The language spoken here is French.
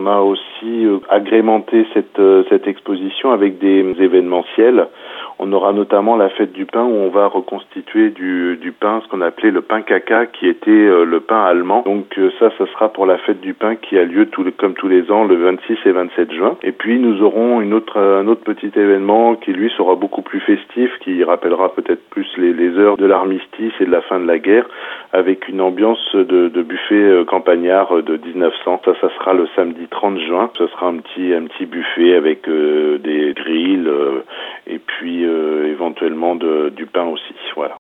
On a aussi agrémenté cette exposition avec des événementiels. On aura notamment la fête du pain où on va reconstituer du pain, ce qu'on appelait le pain caca, qui était le pain allemand. Donc ça sera pour la fête du pain qui a lieu comme tous les ans le 26 et 27 juin. Et puis nous aurons un autre petit événement qui lui sera beaucoup plus festif, qui rappellera peut-être plus les heures de l'armistice et de la fin de la guerre, avec une ambiance de buffet campagnard de 1900. Ça sera le samedi 30 juin. Ce sera un petit buffet avec des grilles et puis éventuellement du pain aussi. Voilà.